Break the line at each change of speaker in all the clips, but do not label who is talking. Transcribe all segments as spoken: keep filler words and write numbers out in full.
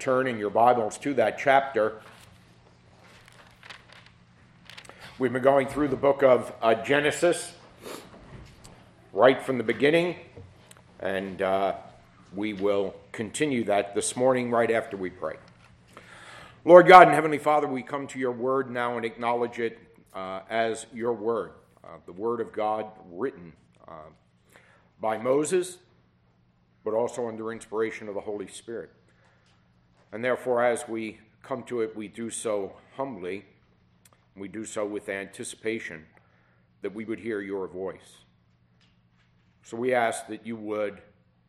turn in your Bibles to that chapter. We've been going through the book of uh, Genesis right from the beginning, and uh, we will continue that this morning right after we pray. Lord God and Heavenly Father, we come to your word now and acknowledge it uh, as your word, uh, the word of God written uh, by Moses, but also under inspiration of the Holy Spirit. And therefore, as we come to it, we do so humbly. We do so with anticipation that we would hear your voice. So we ask that you would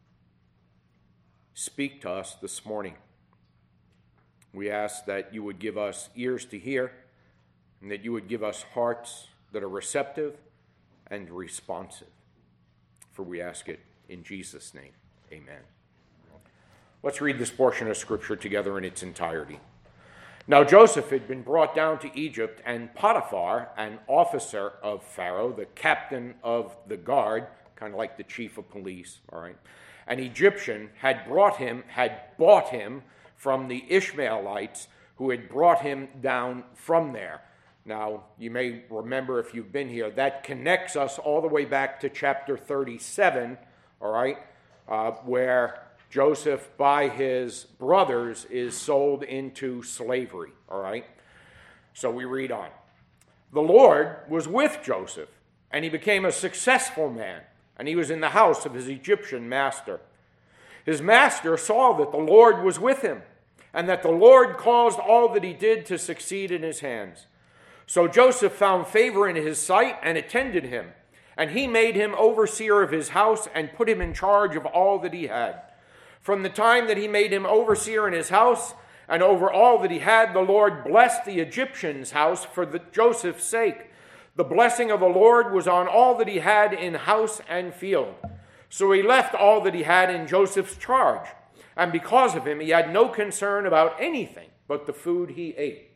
speak to us this morning. We ask that you would give us ears to hear, and that you would give us hearts that are receptive and responsive. For we ask it in Jesus' name. Amen. Let's read this portion of Scripture together in its entirety. Now Joseph had been brought down to Egypt, and Potiphar, an officer of Pharaoh, the captain of the guard, kind of like the chief of police, all right, an Egyptian, had brought him, had bought him from the Ishmaelites who had brought him down from there. Now, you may remember if you've been here, that connects us all the way back to chapter thirty-seven, all right, uh, where Joseph, by his brothers, is sold into slavery, all right? So we read on. The Lord was with Joseph, and he became a successful man, and he was in the house of his Egyptian master. His master saw that the Lord was with him, and that the Lord caused all that he did to succeed in his hands. So Joseph found favor in his sight and attended him, and he made him overseer of his house and put him in charge of all that he had. From the time that he made him overseer in his house and over all that he had, the Lord blessed the Egyptian's house for the, Joseph's sake. The blessing of the Lord was on all that he had in house and field. So he left all that he had in Joseph's charge, and because of him he had no concern about anything but the food he ate.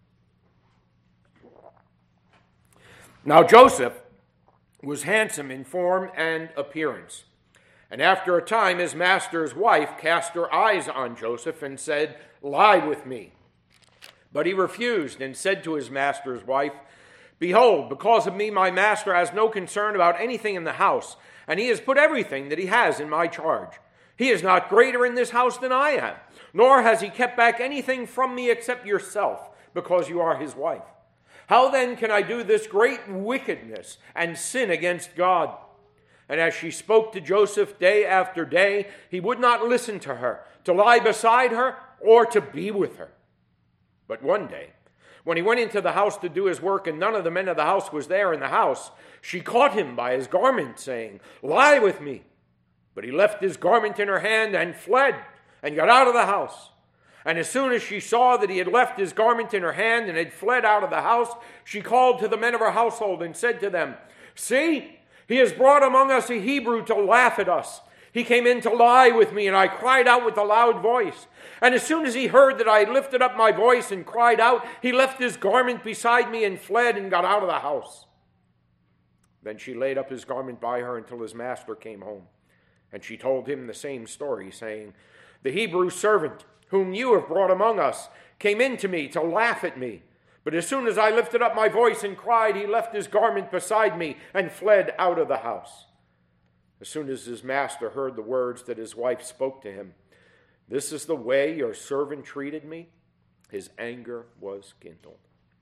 Now Joseph was handsome in form and appearance. And after a time, his master's wife cast her eyes on Joseph and said, "Lie with me." But he refused and said to his master's wife, "Behold, because of me, my master has no concern about anything in the house, and he has put everything that he has in my charge. He is not greater in this house than I am, nor has he kept back anything from me except yourself, because you are his wife. How then can I do this great wickedness and sin against God?" And as she spoke to Joseph day after day, he would not listen to her, to lie beside her, or to be with her. But one day, when he went into the house to do his work, and none of the men of the house was there in the house, she caught him by his garment, saying, "Lie with me." But he left his garment in her hand and fled, and got out of the house. And as soon as she saw that he had left his garment in her hand and had fled out of the house, she called to the men of her household and said to them, "See, he has brought among us a Hebrew to laugh at us. He came in to lie with me, and I cried out with a loud voice. And as soon as he heard that I had lifted up my voice and cried out, he left his garment beside me and fled and got out of the house." Then she laid up his garment by her until his master came home. And she told him the same story, saying, "The Hebrew servant whom you have brought among us came in to me to laugh at me. But as soon as I lifted up my voice and cried, he left his garment beside me and fled out of the house." As soon as his master heard the words that his wife spoke to him, "This is the way your servant treated me," his anger was kindled.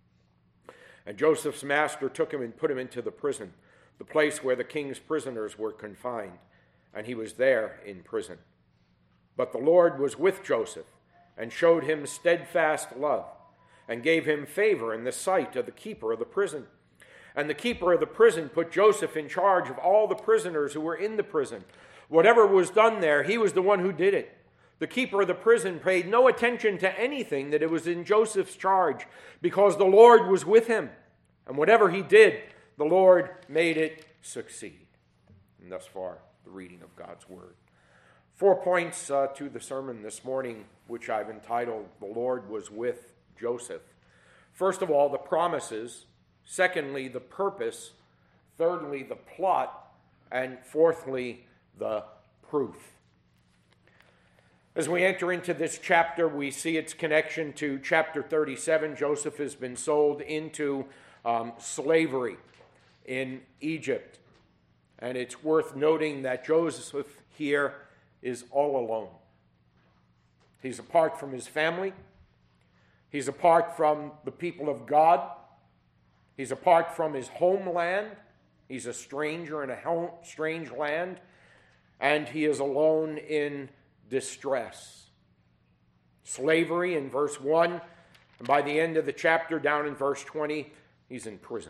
And Joseph's master took him and put him into the prison, the place where the king's prisoners were confined, and he was there in prison. But the Lord was with Joseph and showed him steadfast love, and gave him favor in the sight of the keeper of the prison. And the keeper of the prison put Joseph in charge of all the prisoners who were in the prison. Whatever was done there, he was the one who did it. The keeper of the prison paid no attention to anything that it was in Joseph's charge, because the Lord was with him. And whatever he did, the Lord made it succeed. And thus far, the reading of God's word. Four points uh, to the sermon this morning, which I've entitled, "The Lord Was With Joseph." First of all, the promises. Secondly, the purpose. Thirdly, the plot. And fourthly, the proof. As we enter into this chapter, we see its connection to chapter thirty-seven. Joseph has been sold into um, slavery in Egypt. And it's worth noting that Joseph here is all alone. He's apart from his family. He's apart from the people of God. He's apart from his homeland. He's a stranger in a home, strange land. And he is alone in distress. Slavery in verse one, and by the end of the chapter, down in verse twenty, he's in prison.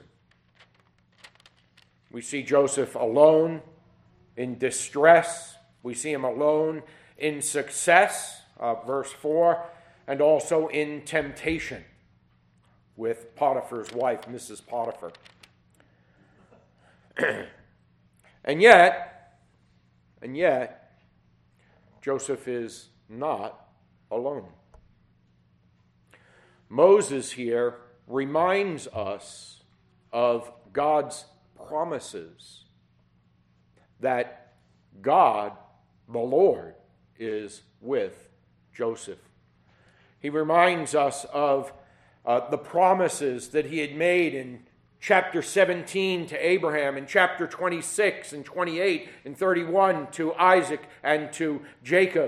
We see Joseph alone in distress. We see him alone in success, uh, verse four, and also in temptation with Potiphar's wife, Missus Potiphar. and yet, and yet, Joseph is not alone. Moses here reminds us of God's promises that God, the Lord, is with Joseph. He reminds us of uh, the promises that he had made in chapter seventeen to Abraham, in chapter twenty-six and twenty-eight and thirty-one to Isaac and to Jacob.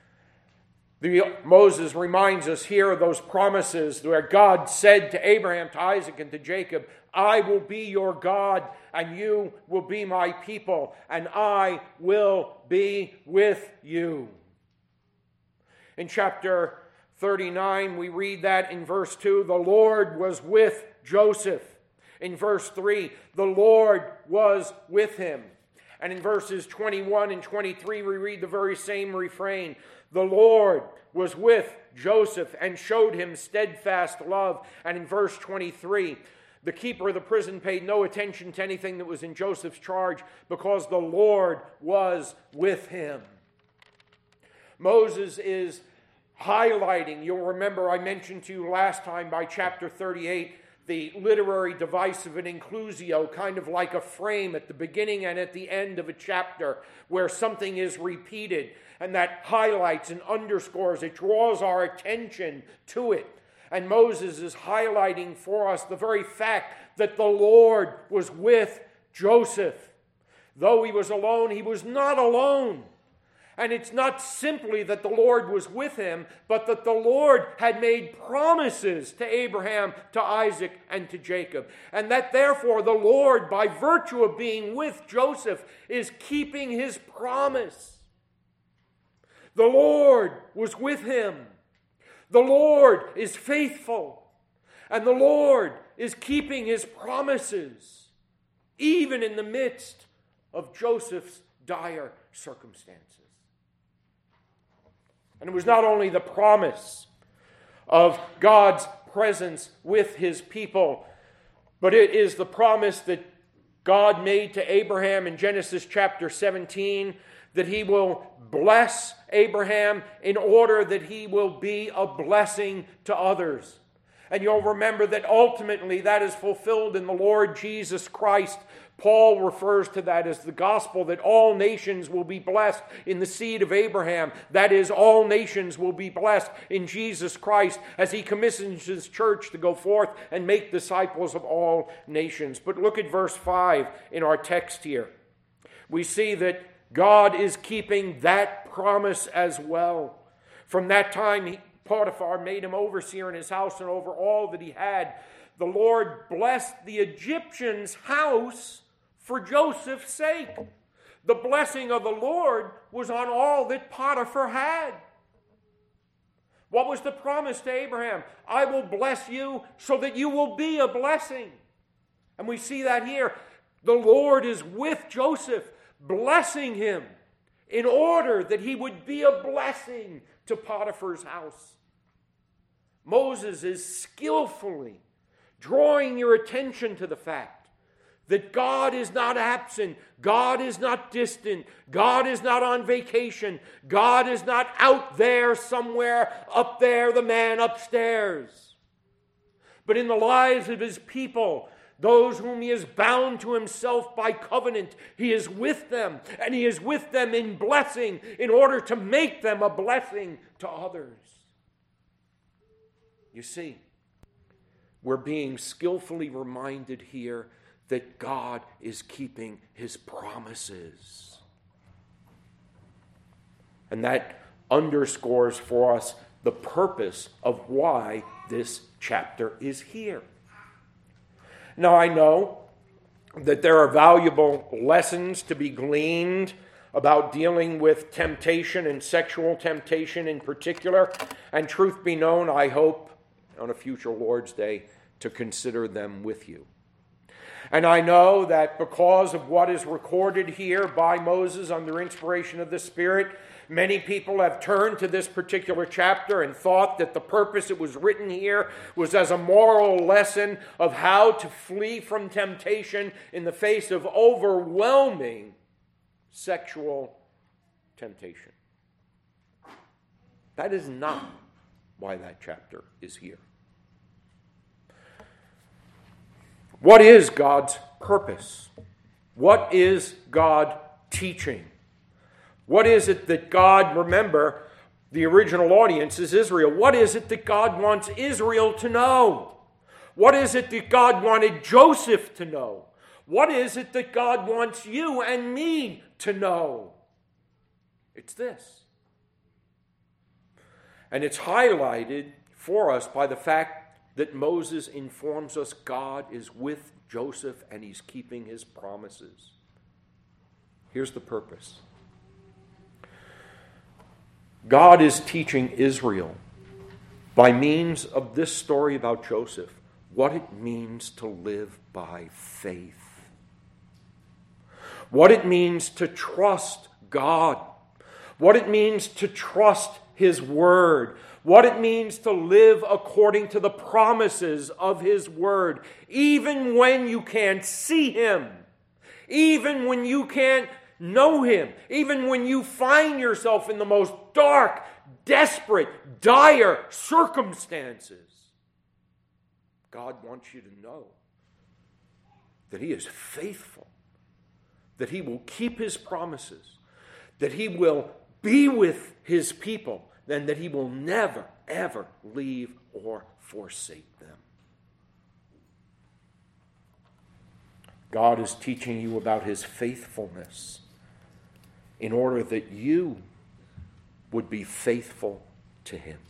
The, Moses reminds us here of those promises where God said to Abraham, to Isaac, and to Jacob, I will be your God, and you will be my people, and I will be with you. In chapter thirty-nine, we read that in verse two, the Lord was with Joseph. In verse three, the Lord was with him. And in verses twenty-one and twenty-three, we read the very same refrain. The Lord was with Joseph and showed him steadfast love. And in verse twenty-three, the keeper of the prison paid no attention to anything that was in Joseph's charge because the Lord was with him. Moses is highlighting, you'll remember I mentioned to you last time by chapter thirty-eight, the literary device of an inclusio, kind of like a frame at the beginning and at the end of a chapter where something is repeated, and that highlights and underscores, it draws our attention to it. And Moses is highlighting for us the very fact that the Lord was with Joseph. Though he was alone, he was not alone. And it's not simply that the Lord was with him, but that the Lord had made promises to Abraham, to Isaac, and to Jacob. And that therefore the Lord, by virtue of being with Joseph, is keeping his promise. The Lord was with him. The Lord is faithful. And the Lord is keeping his promises, even in the midst of Joseph's dire circumstances. And it was not only the promise of God's presence with his people, but it is the promise that God made to Abraham in Genesis chapter seventeen, that he will bless Abraham in order that he will be a blessing to others. And you'll remember that ultimately that is fulfilled in the Lord Jesus Christ. Paul refers to that as the gospel, that all nations will be blessed in the seed of Abraham. That is, all nations will be blessed in Jesus Christ as he commissions his church to go forth and make disciples of all nations. But look at verse five in our text here. We see that God is keeping that promise as well. From that time, he, Potiphar made him overseer in his house and over all that he had. The Lord blessed the Egyptian's house for Joseph's sake. The blessing of the Lord was on all that Potiphar had. What was the promise to Abraham? I will bless you so that you will be a blessing. And we see that here. The Lord is with Joseph, blessing him in order that he would be a blessing to Potiphar's house. Moses is skillfully drawing your attention to the fact that God is not absent, God is not distant, God is not on vacation, God is not out there somewhere, up there, the man upstairs. But in the lives of his people, those whom he has bound to himself by covenant, he is with them, and he is with them in blessing in order to make them a blessing to others. You see, we're being skillfully reminded here that God is keeping his promises. And that underscores for us the purpose of why this chapter is here. Now, I know that there are valuable lessons to be gleaned about dealing with temptation and sexual temptation in particular. And truth be known, I hope on a future Lord's Day to consider them with you. And I know that because of what is recorded here by Moses under inspiration of the Spirit, many people have turned to this particular chapter and thought that the purpose it was written here was as a moral lesson of how to flee from temptation in the face of overwhelming sexual temptation. That is not why that chapter is here. What is God's purpose? What is God teaching? What is it that God, remember, the original audience is Israel. What is it that God wants Israel to know? What is it that God wanted Joseph to know? What is it that God wants you and me to know? It's this. And it's highlighted for us by the fact that Moses informs us God is with Joseph and he's keeping his promises. Here's the purpose. God is teaching Israel by means of this story about Joseph what it means to live by faith. What it means to trust God. What it means to trust his word. What it means to live according to the promises of his word. Even when you can't see him. Even when you can't know him. Even when you find yourself in the most dark, desperate, dire circumstances. God wants you to know that he is faithful. That he will keep his promises. That he will be with his people. And that he will never, ever leave or forsake them. God is teaching you about his faithfulness in order that you would be faithful to him.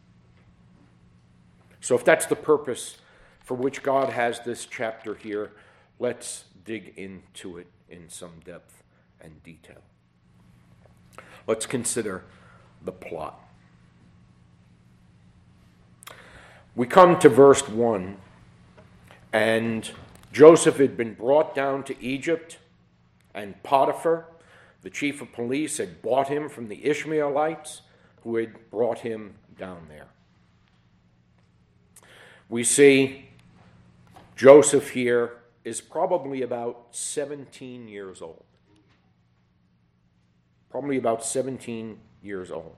So if that's the purpose for which God has this chapter here, let's dig into it in some depth and detail. Let's consider the plot. We come to verse one, and Joseph had been brought down to Egypt, and Potiphar, the chief of police, had bought him from the Ishmaelites who had brought him down there. We see Joseph here is probably about seventeen years old. Probably about seventeen years old.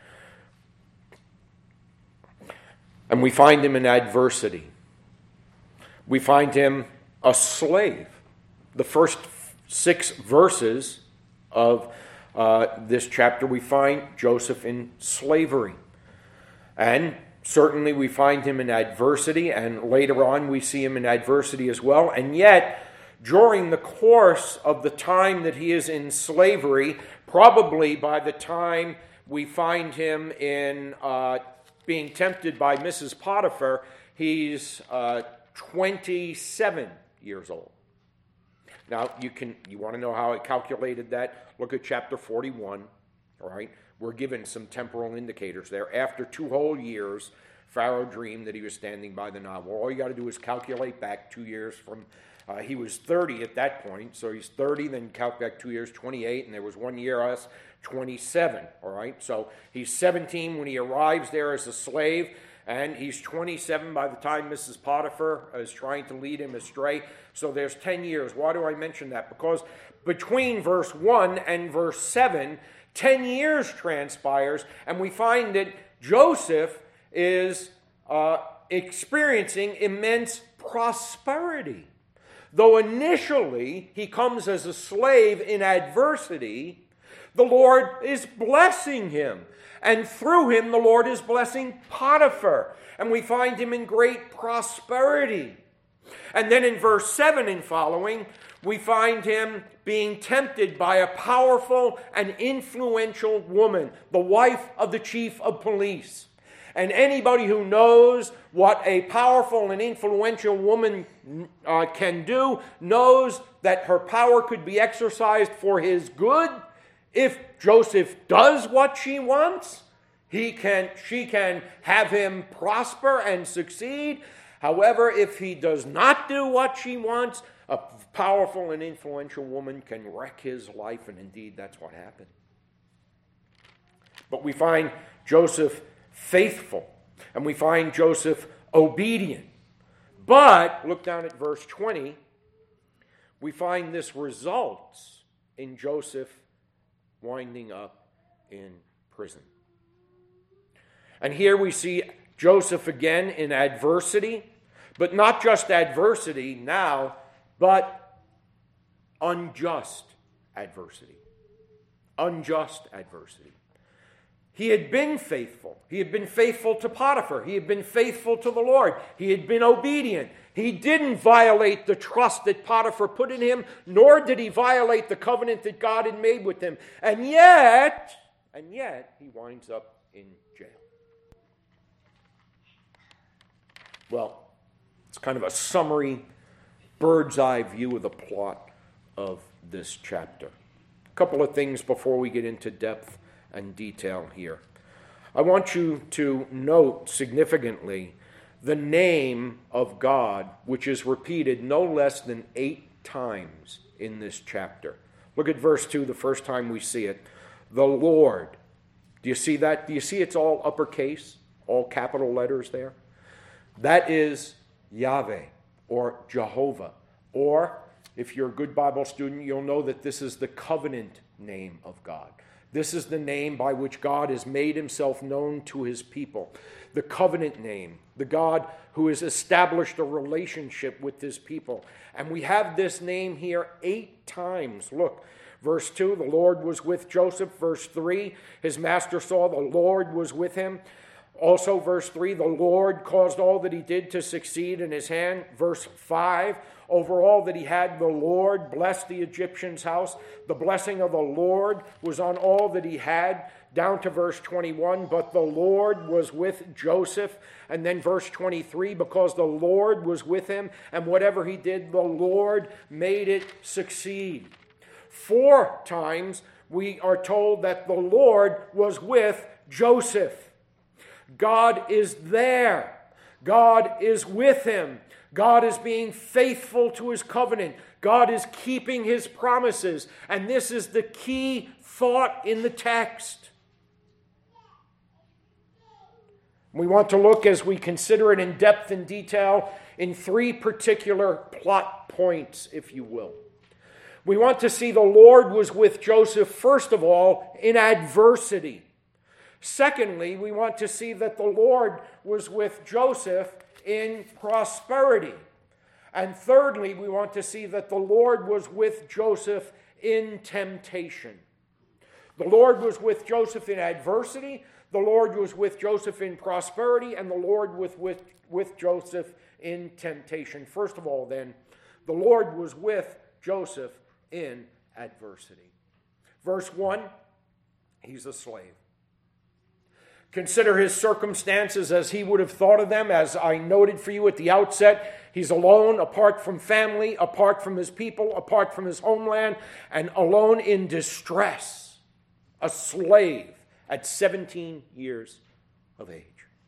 And we find him in adversity. We find him a slave. The first six verses of uh, this chapter, we find Joseph in slavery. And certainly we find him in adversity, and later on we see him in adversity as well. And yet, during the course of the time that he is in slavery, probably by the time we find him in uh, being tempted by Missus Potiphar, he's uh, twenty-seven years old. Now, you can you want to know how I calculated that? Look at chapter forty-one, all right? We're given some temporal indicators there. After two whole years, Pharaoh dreamed that he was standing by the Nile. Well, all you got to do is calculate back two years from, uh, he was thirty at that point, so he's thirty, then calculate back two years, twenty-eight, and there was one year us, twenty-seven, all right? So he's seventeen when he arrives there as a slave, and he's twenty-seven by the time Missus Potiphar is trying to lead him astray. So there's ten years. Why do I mention that? Because between verse one and verse seven, ten years transpires, and we find that Joseph is uh, experiencing immense prosperity Though initially he comes as a slave in adversity, the Lord is blessing him. And through him, the Lord is blessing Potiphar. And we find him in great prosperity. And then in verse seven and following, we find him being tempted by a powerful and influential woman, the wife of the chief of police. And anybody who knows what a powerful and influential woman uh, can do knows that her power could be exercised for his good. If Joseph does what she wants, he can, she can have him prosper and succeed. However, if he does not do what she wants, a powerful and influential woman can wreck his life, and indeed that's what happened. But we find Joseph faithful, and we find Joseph obedient. But, look down at verse twenty, we find this results in Joseph winding up in prison. And here we see Joseph again in adversity, but not just adversity now, but unjust adversity. Unjust adversity. He had been faithful. He had been faithful to Potiphar. He had been faithful to the Lord. He had been obedient. He didn't violate the trust that Potiphar put in him, nor did he violate the covenant that God had made with him. And yet, and yet, he winds up in jail. Well, it's kind of a summary, bird's eye view of the plot of this chapter. A couple of things before we get into depth and detail here. I want you to note significantly the name of God, which is repeated no less than eight times in this chapter. Look at verse two, the first time we see it. The Lord. Do you see that? Do you see it's all uppercase, all capital letters there? That is Yahweh, or Jehovah. Or, if you're a good Bible student, you'll know that this is the covenant name of God. This is the name by which God has made himself known to his people. The covenant name, the God who has established a relationship with his people. And we have this name here eight times. Look, verse two, the Lord was with Joseph. Verse three, his master saw the Lord was with him. Also, verse three, the Lord caused all that he did to succeed in his hand. Verse five, over all that he had, the Lord blessed the Egyptian's house. The blessing of the Lord was on all that he had. Down to verse twenty-one, but the Lord was with Joseph. And then verse twenty-three, because the Lord was with him, and whatever he did, the Lord made it succeed. Four times we are told that the Lord was with Joseph. God is there. God is with him. God is being faithful to his covenant. God is keeping his promises. And this is the key thought in the text. We want to look, as we consider it in depth and detail, in three particular plot points, if you will. We want to see the Lord was with Joseph, first of all, in adversity. Secondly, we want to see that the Lord was with Joseph in prosperity. And thirdly, we want to see that the Lord was with Joseph in temptation. The Lord was with Joseph in adversity, the Lord was with Joseph in prosperity, and the Lord was with, with Joseph in temptation. First of all, then, the Lord was with Joseph in adversity. Verse one, he's a slave. Consider his circumstances as he would have thought of them, as I noted for you at the outset. He's alone, apart from family, apart from his people, apart from his homeland, and alone in distress. A slave at seventeen years of age.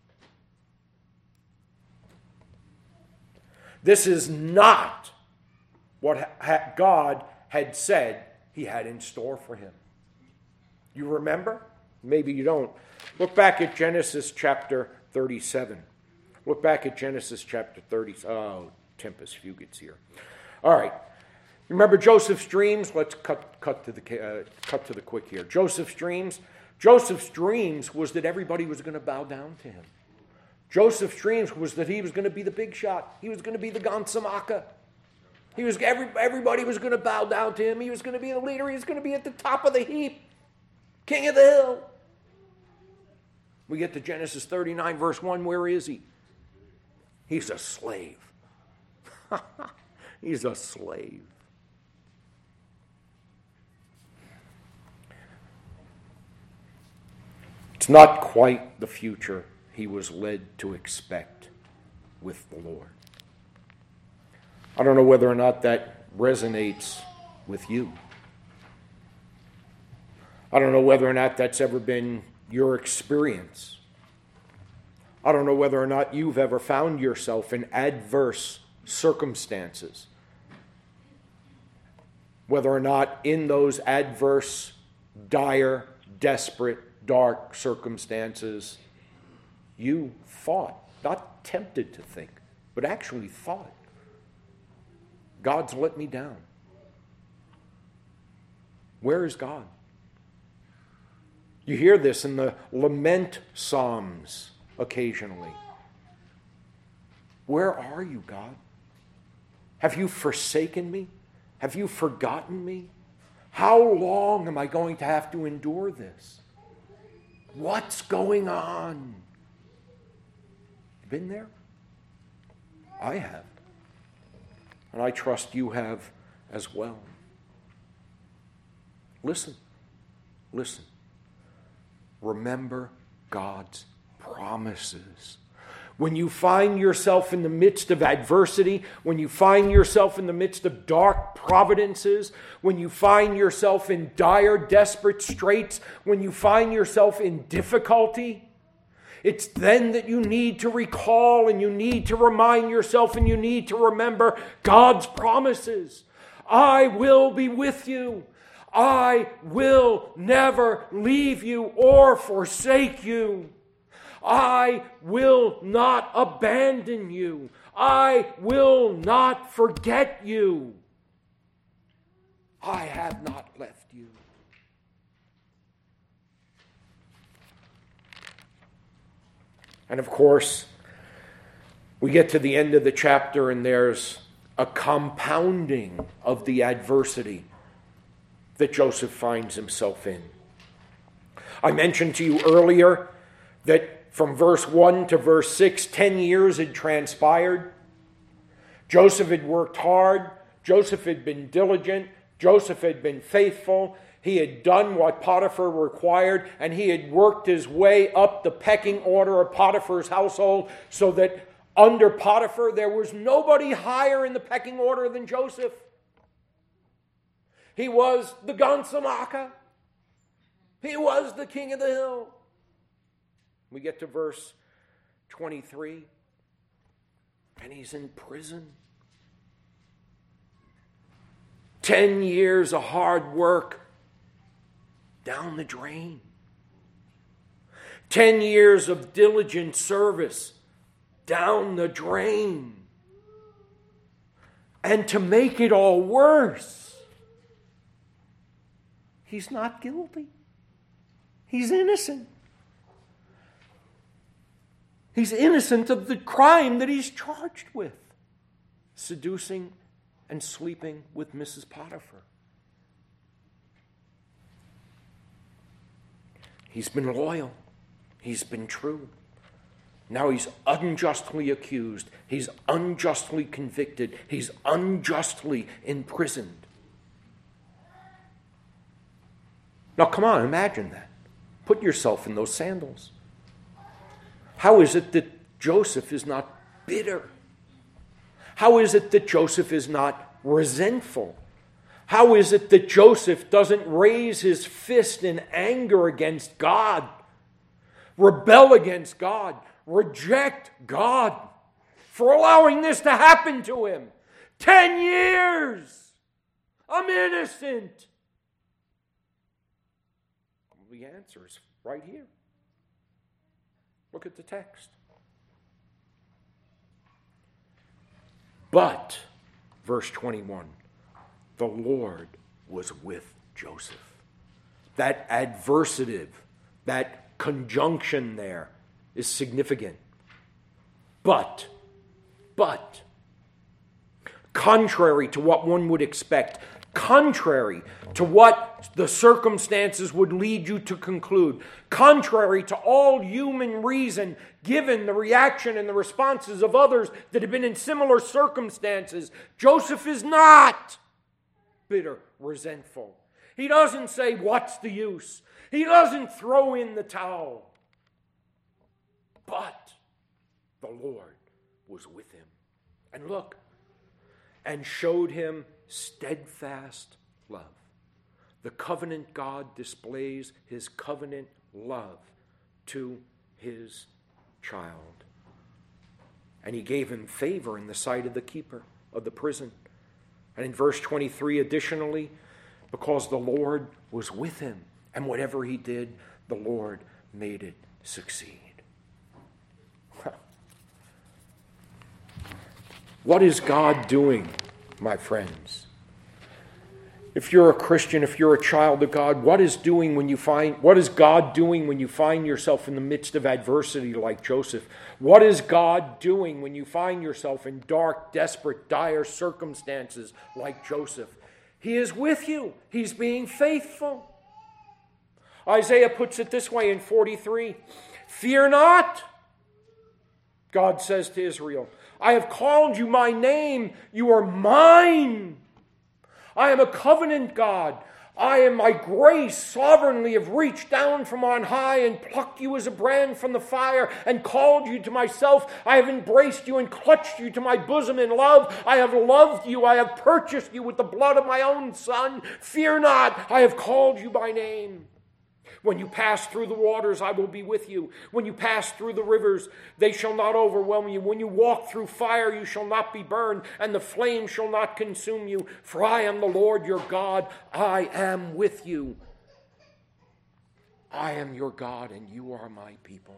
This is not what God had said he had in store for him. You remember? Maybe you don't. Look back at Genesis chapter thirty-seven. Look back at Genesis chapter thirty. Oh, Tempus Fugits here. All right. Remember Joseph's dreams? Let's cut cut to the uh, cut to the quick here. Joseph's dreams. Joseph's dreams was that everybody was going to bow down to him. Joseph's dreams was that he was going to be the big shot. He was going to be the Gansamaka. He was every, everybody was going to bow down to him. He was going to be the leader. He was going to be at the top of the heap. King of the hill. We get to Genesis thirty-nine, verse one. Where is he? He's a slave. He's a slave. It's not quite the future he was led to expect with the Lord. I don't know whether or not that resonates with you. I don't know whether or not that's ever been your experience. I don't know whether or not you've ever found yourself in adverse circumstances. Whether or not in those adverse, dire, desperate, dark circumstances, you thought, not tempted to think, but actually thought, God's let me down. Where is God? You hear this in the lament psalms occasionally. Where are you, God? Have you forsaken me? Have you forgotten me? How long am I going to have to endure this? What's going on? Been there? I have. And I trust you have as well. Listen. Listen. Remember God's promises. When you find yourself in the midst of adversity, when you find yourself in the midst of dark providences, when you find yourself in dire, desperate straits, when you find yourself in difficulty, it's then that you need to recall and you need to remind yourself and you need to remember God's promises. I will be with you. I will never leave you or forsake you. I will not abandon you. I will not forget you. I have not left you. And of course, we get to the end of the chapter and there's a compounding of the adversity that Joseph finds himself in. I mentioned to you earlier that from verse one to verse six, ten years had transpired. Joseph had worked hard. Joseph had been diligent. Joseph had been faithful. He had done what Potiphar required, and he had worked his way up the pecking order of Potiphar's household so that under Potiphar there was nobody higher in the pecking order than Joseph. He was the Gansamaka. He was the king of the hill. We get to verse twenty-three, and he's in prison. Ten years of hard work down the drain. Ten years of diligent service down the drain. And to make it all worse, he's not guilty. He's innocent. He's innocent of the crime that he's charged with. Seducing and sleeping with Missus Potiphar. He's been loyal. He's been true. Now he's unjustly accused. He's unjustly convicted. He's unjustly imprisoned. Now come on, imagine that. Put yourself in those sandals. How is it that Joseph is not bitter? How is it that Joseph is not resentful? How is it that Joseph doesn't raise his fist in anger against God, rebel against God, reject God for allowing this to happen to him? Ten years! I'm innocent! The answer is right here. Look at the text. But, verse twenty-one, the Lord was with Joseph. That adversative, that conjunction there is significant. But, but, contrary to what one would expect, contrary to what the circumstances would lead you to conclude, contrary to all human reason, given the reaction and the responses of others that have been in similar circumstances. Joseph is not bitter, resentful. He doesn't say, "What's the use?" He doesn't throw in the towel. But the Lord was with him. And look, and showed him steadfast love. The covenant God displays his covenant love to his child. And he gave him favor in the sight of the keeper of the prison. And in verse twenty-three, additionally, because the Lord was with him, and whatever he did, the Lord made it succeed. What is God doing, my friends? If you're a Christian, if you're a child of God, what is doing when you find what is God doing when you find yourself in the midst of adversity like Joseph? What is God doing when you find yourself in dark, desperate, dire circumstances like Joseph? He is with you. He's being faithful. Isaiah puts it this way in forty-three. Fear not, God says to Israel. I have called you my name. You are mine. I am a covenant God. I am my grace sovereignly have reached down from on high and plucked you as a brand from the fire and called you to myself. I have embraced you and clutched you to my bosom in love. I have loved you. I have purchased you with the blood of my own son. Fear not. I have called you by name. When you pass through the waters, I will be with you. When you pass through the rivers, they shall not overwhelm you. When you walk through fire, you shall not be burned, and the flame shall not consume you. For I am the Lord your God. I am with you. I am your God, and you are my people.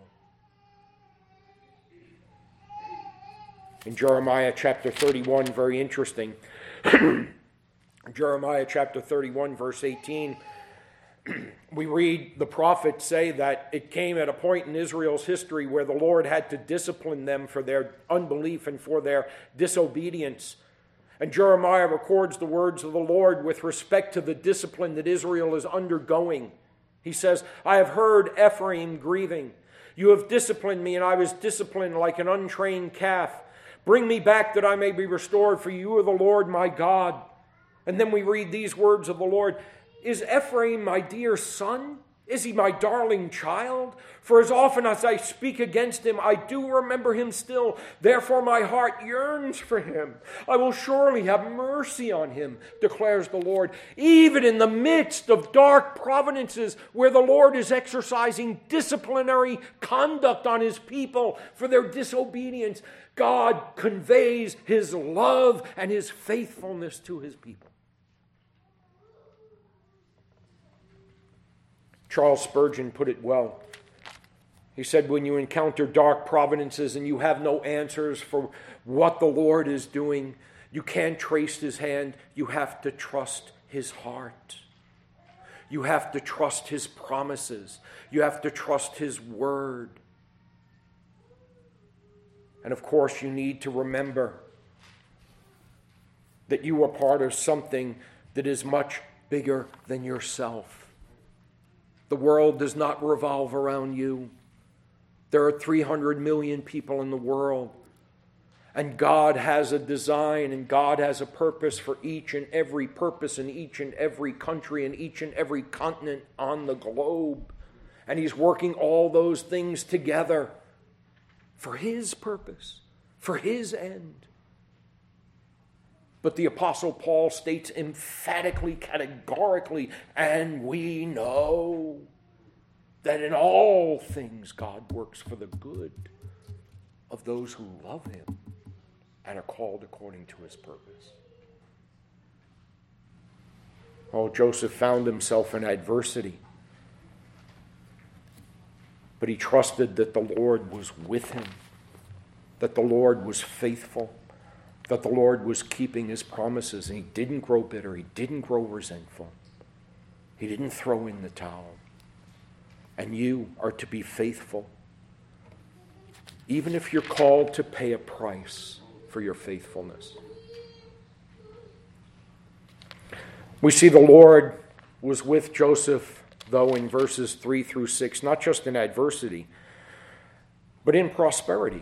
In Jeremiah chapter thirty-one, very interesting. Jeremiah chapter thirty-one, verse eighteen. We read the prophets say that it came at a point in Israel's history where the Lord had to discipline them for their unbelief and for their disobedience. And Jeremiah records the words of the Lord with respect to the discipline that Israel is undergoing. He says, I have heard Ephraim grieving. You have disciplined me, and I was disciplined like an untrained calf. Bring me back that I may be restored, for you are the Lord my God. And then we read these words of the Lord. Is Ephraim my dear son? Is he my darling child? For as often as I speak against him, I do remember him still. Therefore my heart yearns for him. I will surely have mercy on him, declares the Lord. Even in the midst of dark providences where the Lord is exercising disciplinary conduct on his people for their disobedience, God conveys his love and his faithfulness to his people. Charles Spurgeon put it well. He said, when you encounter dark providences and you have no answers for what the Lord is doing, you can't trace his hand. You have to trust his heart. You have to trust his promises. You have to trust his word. And of course, you need to remember that you are part of something that is much bigger than yourself. The world does not revolve around you. There are three hundred million people in the world. And God has a design and God has a purpose for each and every purpose in each and every country and each and every continent on the globe. And he's working all those things together for his purpose, for his end. But the Apostle Paul states emphatically, categorically, and we know that in all things God works for the good of those who love him and are called according to his purpose. Oh, Joseph found himself in adversity, but he trusted that the Lord was with him, that the Lord was faithful, that the Lord was keeping his promises, and he didn't grow bitter, he didn't grow resentful, he didn't throw in the towel. And you are to be faithful, even if you're called to pay a price for your faithfulness. We see the Lord was with Joseph, though, in verses three through six, not just in adversity, but in prosperity.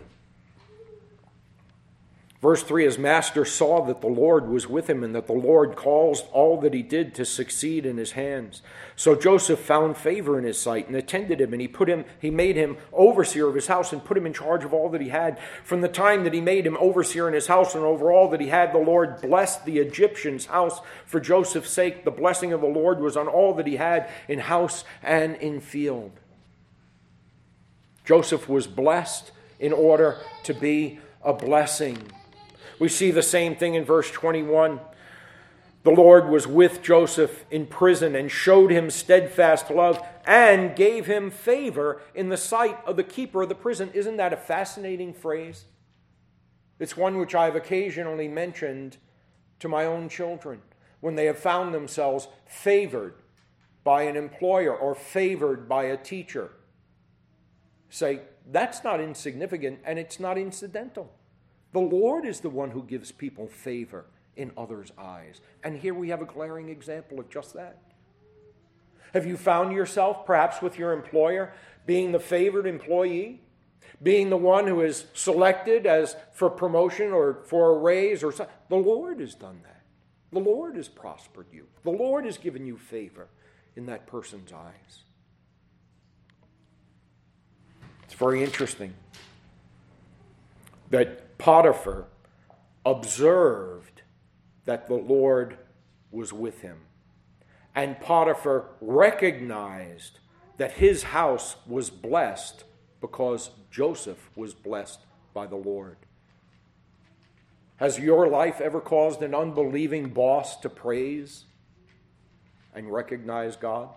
Verse three, his master saw that the Lord was with him and that the Lord caused all that he did to succeed in his hands. So Joseph found favor in his sight and attended him, and he put him, he made him overseer of his house and put him in charge of all that he had. From the time that he made him overseer in his house and over all that he had, the Lord blessed the Egyptian's house for Joseph's sake. The blessing of the Lord was on all that he had in house and in field. Joseph was blessed in order to be a blessing. We see the same thing in verse twenty-one. The Lord was with Joseph in prison and showed him steadfast love and gave him favor in the sight of the keeper of the prison. Isn't that a fascinating phrase? It's one which I've occasionally mentioned to my own children when they have found themselves favored by an employer or favored by a teacher. Say, that's not insignificant and it's not incidental. The Lord is the one who gives people favor in others' eyes. And here we have a glaring example of just that. Have you found yourself, perhaps with your employer, being the favored employee? Being the one who is selected as for promotion or for a raise or something? The Lord has done that. The Lord has prospered you. The Lord has given you favor in that person's eyes. It's very interesting that Potiphar observed that the Lord was with him. And Potiphar recognized that his house was blessed because Joseph was blessed by the Lord. Has your life ever caused an unbelieving boss to praise and recognize God?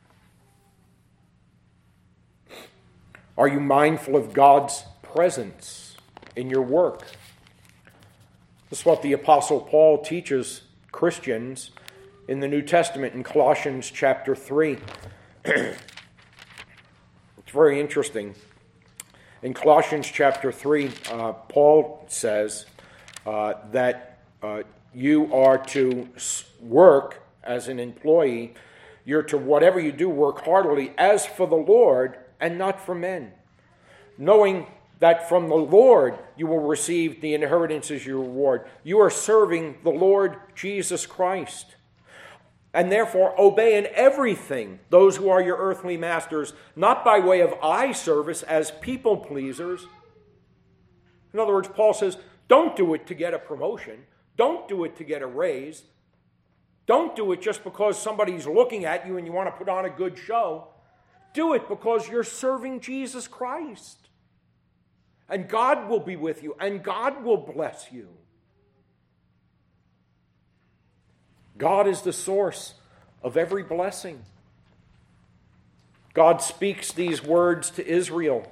Are you mindful of God's presence in your work? This is what the Apostle Paul teaches Christians in the New Testament in Colossians chapter three. It's very interesting. In Colossians chapter three, uh, Paul says uh, that uh, you are to work as an employee. You're to, whatever you do, work heartily as for the Lord and not for men, knowing that from the Lord you will receive the inheritance as your reward. You are serving the Lord Jesus Christ. And therefore obey in everything those who are your earthly masters, not by way of eye service as people pleasers. In other words, Paul says, don't do it to get a promotion. Don't do it to get a raise. Don't do it just because somebody's looking at you and you want to put on a good show. Do it because you're serving Jesus Christ. And God will be with you, and God will bless you. God is the source of every blessing. God speaks these words to Israel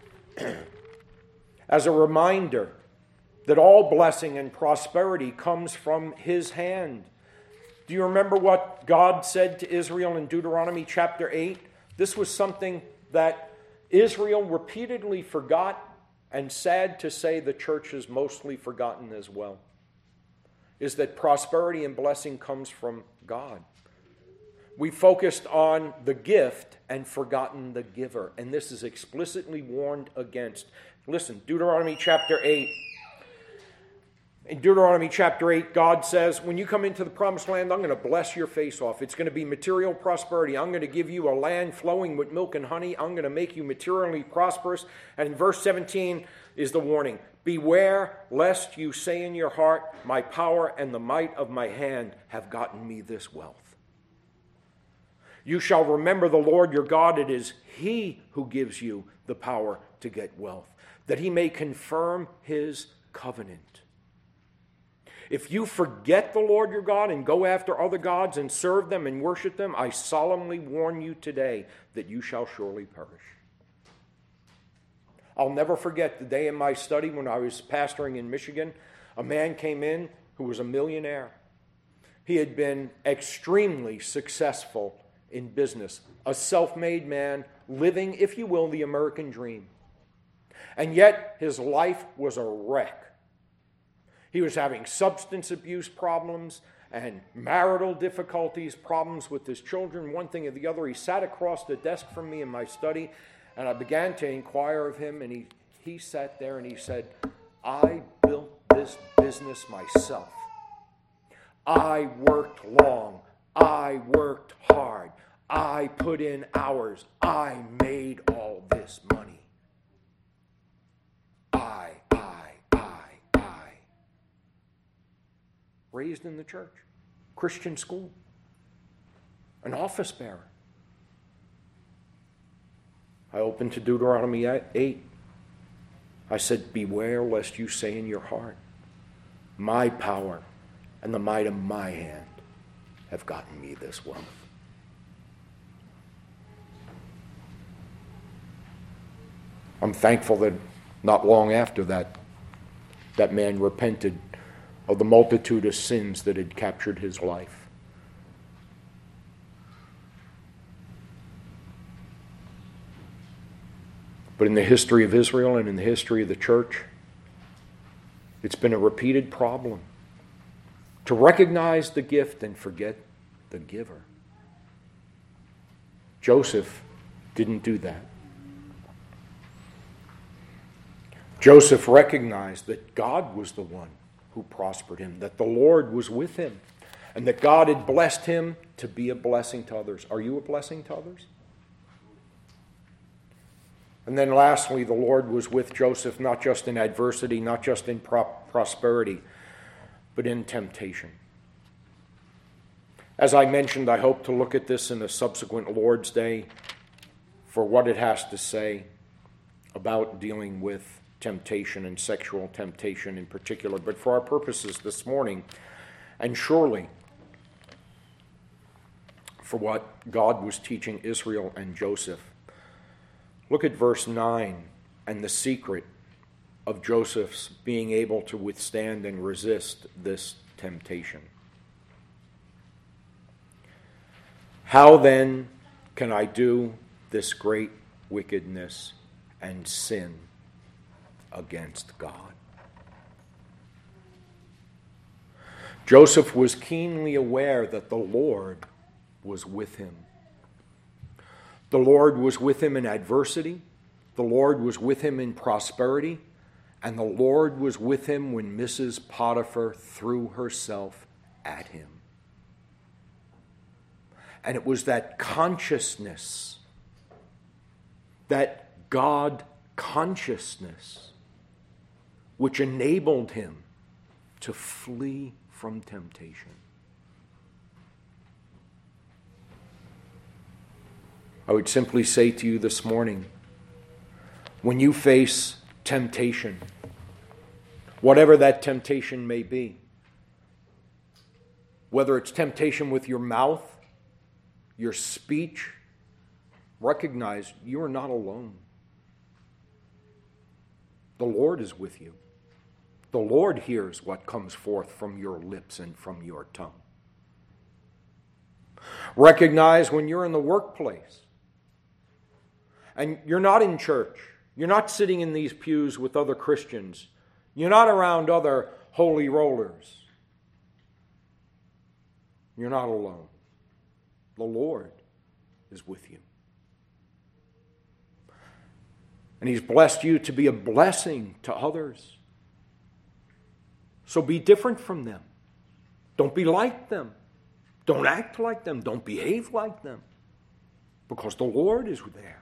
as a reminder that all blessing and prosperity comes from his hand. Do you remember what God said to Israel in Deuteronomy chapter eight? This was something that Israel repeatedly forgot, and sad to say the church has mostly forgotten as well, is that prosperity and blessing comes from God. We focused on the gift and forgotten the giver, and this is explicitly warned against. Listen, Deuteronomy chapter eight. In Deuteronomy chapter eight, God says, when you come into the promised land, I'm going to bless your face off. It's going to be material prosperity. I'm going to give you a land flowing with milk and honey. I'm going to make you materially prosperous. And in verse seventeen is the warning. Beware lest you say in your heart, my power and the might of my hand have gotten me this wealth. You shall remember the Lord your God. It is he who gives you the power to get wealth, that he may confirm his covenant. If you forget the Lord your God and go after other gods and serve them and worship them, I solemnly warn you today that you shall surely perish. I'll never forget the day in my study when I was pastoring in Michigan. A man came in who was a millionaire. He had been extremely successful in business, a self-made man living, if you will, the American dream. And yet his life was a wreck. He was having substance abuse problems, and marital difficulties, problems with his children, one thing or the other. He sat across the desk from me in my study, and I began to inquire of him, and he, he sat there and he said, I built this business myself. I worked long. I worked hard. I put in hours. I made all this money. I, I, I, I. Raised in the church, Christian school, an office bearer. I opened to Deuteronomy eight. I said, beware lest you say in your heart, my power and the might of my hand have gotten me this wealth. I'm thankful that not long after that, that man repented of the multitude of sins that had captured his life. But in the history of Israel and in the history of the church, it's been a repeated problem to recognize the gift and forget the giver. Joseph didn't do that. Joseph recognized that God was the one who prospered him, that the Lord was with him, and that God had blessed him to be a blessing to others. Are you a blessing to others? And then lastly, the Lord was with Joseph, not just in adversity, not just in pro- prosperity, but in temptation. As I mentioned, I hope to look at this in a subsequent Lord's Day for what it has to say about dealing with temptation and sexual temptation in particular. But for our purposes this morning, and surely for what God was teaching Israel and Joseph, look at verse nine and the secret of Joseph's being able to withstand and resist this temptation. How then can I do this great wickedness and sin against God? Joseph was keenly aware that the Lord was with him. The Lord was with him in adversity. The Lord was with him in prosperity. And the Lord was with him when Missus Potiphar threw herself at him. And it was that consciousness, that God consciousness, which enabled him to flee from temptation. I would simply say to you this morning, when you face temptation, whatever that temptation may be, whether it's temptation with your mouth, your speech, recognize you are not alone. The Lord is with you. The Lord hears what comes forth from your lips and from your tongue. Recognize when you're in the workplace and you're not in church, you're not sitting in these pews with other Christians, you're not around other holy rollers, you're not alone. The Lord is with you. And He's blessed you to be a blessing to others. So be different from them. Don't be like them. Don't act like them. Don't behave like them. Because the Lord is there.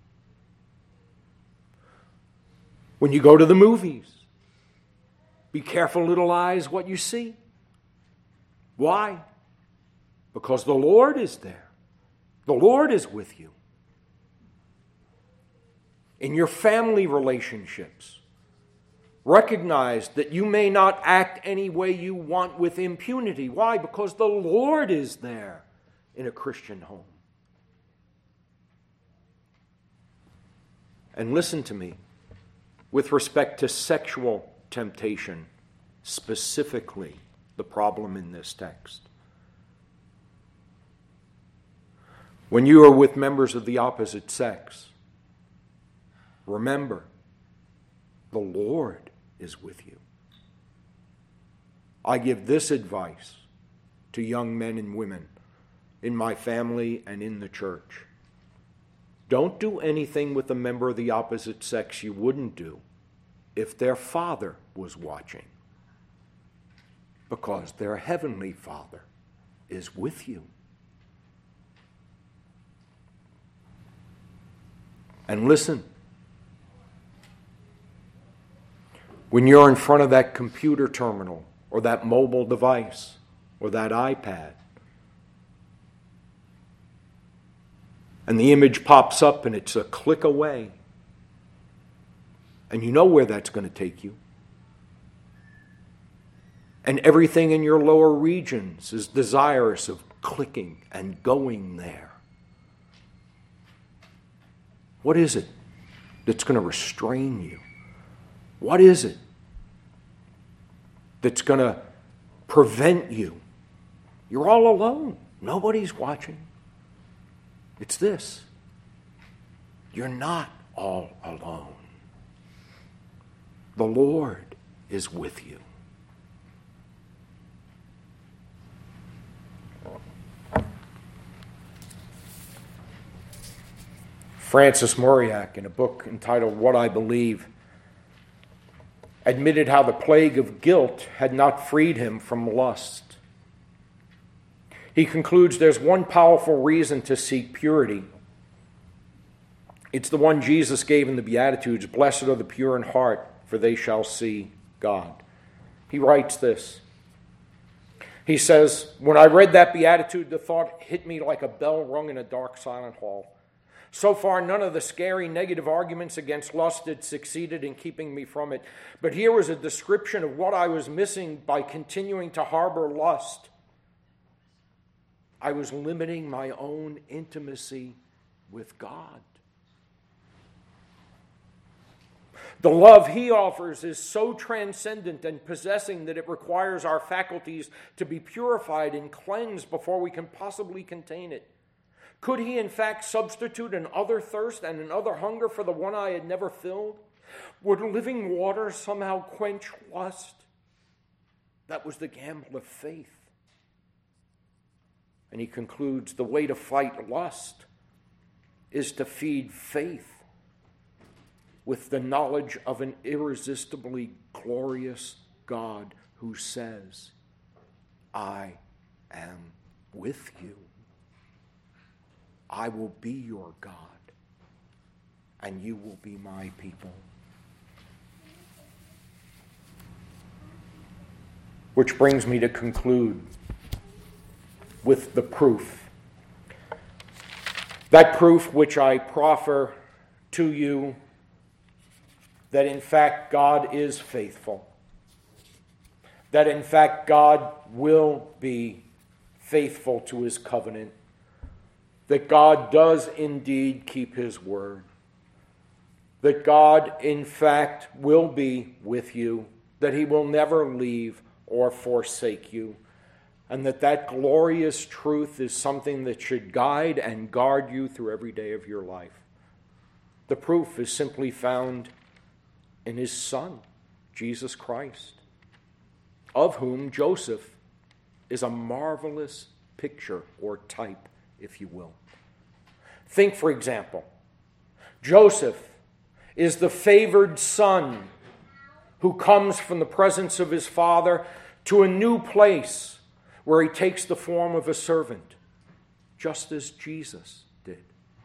When you go to the movies, be careful, little eyes, what you see. Why? Because the Lord is there. The Lord is with you. In your family relationships, recognize that you may not act any way you want with impunity. Why? Because the Lord is there in a Christian home. And listen to me, with respect to sexual temptation, specifically the problem in this text. When you are with members of the opposite sex, remember, the Lord is with you. I give this advice to young men and women in my family and in the church. Don't do anything with a member of the opposite sex you wouldn't do if their father was watching, because their heavenly Father is with you. And listen, when you're in front of that computer terminal or that mobile device or that iPad, and the image pops up and it's a click away, and you know where that's going to take you, and everything in your lower regions is desirous of clicking and going there, what is it that's going to restrain you? What is it that's going to prevent you? You're all alone. Nobody's watching. It's this. You're not all alone. The Lord is with you. Francis Mauriac, in a book entitled What I Believe, admitted how the plague of guilt had not freed him from lust. He concludes there's one powerful reason to seek purity. It's the one Jesus gave in the Beatitudes: blessed are the pure in heart, for they shall see God. He writes this. He says, when I read that beatitude, the thought hit me like a bell rung in a dark, silent hall. So far, none of the scary negative arguments against lust had succeeded in keeping me from it. But here was a description of what I was missing by continuing to harbor lust. I was limiting my own intimacy with God. The love he offers is so transcendent and possessing that it requires our faculties to be purified and cleansed before we can possibly contain it. Could he, in fact, substitute an other thirst and an other hunger for the one I had never filled? Would living water somehow quench lust? That was the gamble of faith. And he concludes, the way to fight lust is to feed faith with the knowledge of an irresistibly glorious God who says, I am with you. I will be your God, and you will be my people. Which brings me to conclude with the proof. That proof which I proffer to you that in fact God is faithful. That in fact God will be faithful to his covenant. That God does indeed keep his word. That God, in fact, will be with you. That he will never leave or forsake you. And that that glorious truth is something that should guide and guard you through every day of your life. The proof is simply found in his Son, Jesus Christ, of whom Joseph is a marvelous picture or type, if you will. Think, for example, Joseph is the favored son who comes from the presence of his father to a new place where he takes the form of a servant, just as Jesus did.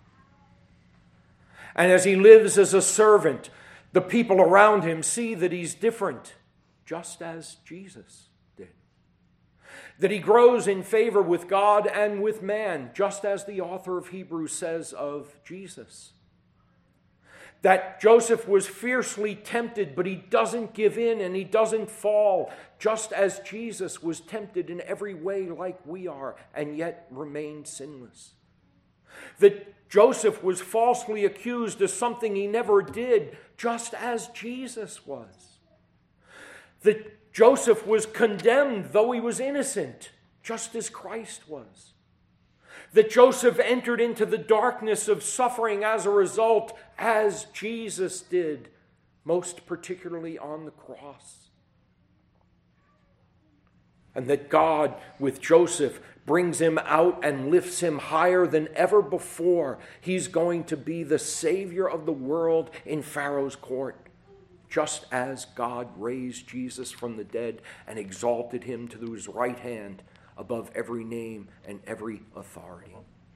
And as he lives as a servant, the people around him see that he's different, just as Jesus did. That he grows in favor with God and with man, just as the author of Hebrews says of Jesus. That Joseph was fiercely tempted, but he doesn't give in and he doesn't fall, just as Jesus was tempted in every way like we are, and yet remained sinless. That Joseph was falsely accused of something he never did, just as Jesus was. That Joseph was condemned, though he was innocent, just as Christ was. That Joseph entered into the darkness of suffering as a result, as Jesus did, most particularly on the cross. and that God, with Joseph, brings him out and lifts him higher than ever before. He's going to be the Savior of the world in Pharaoh's court, just as God raised Jesus from the dead and exalted him to his right hand above every name and every authority.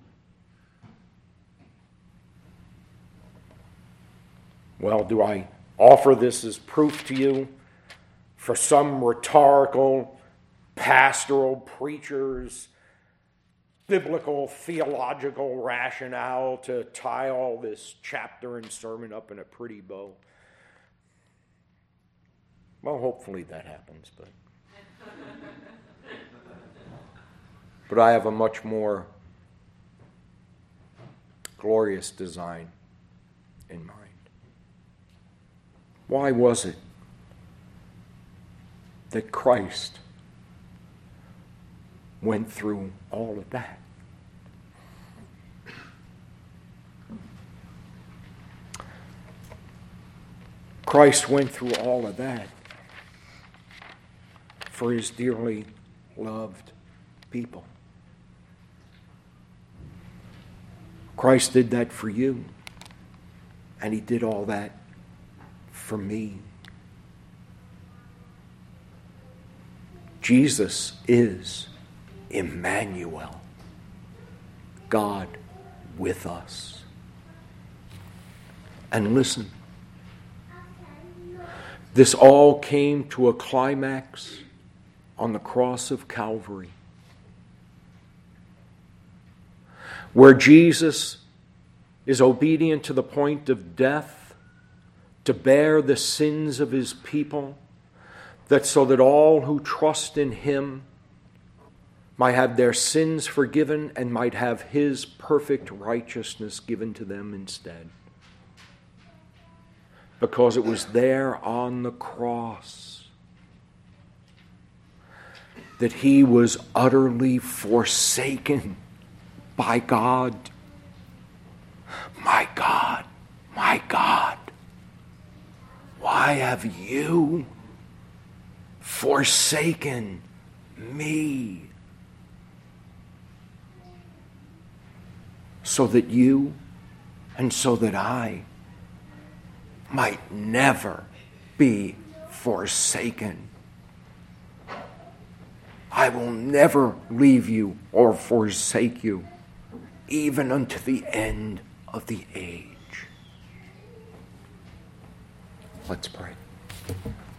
Well, do I offer this as proof to you for some rhetorical, pastoral preacher's biblical, theological rationale to tie all this chapter and sermon up in a pretty bow? Well, hopefully that happens, but but I have a much more glorious design in mind. Why was it that Christ went through all of that? Christ went through all of that for his dearly loved people. Christ did that for you, and he did all that for me. Jesus is Emmanuel, God with us. And listen, this all came to a climax on the cross of Calvary, where Jesus is obedient to the point of death to bear the sins of his people, that so that all who trust in him might have their sins forgiven and might have his perfect righteousness given to them instead. Because it was there on the cross that he was utterly forsaken by God. My God, my God, why have you forsaken me? So that you and so that I might never be forsaken. I will never leave you or forsake you, even unto the end of the age. Let's pray.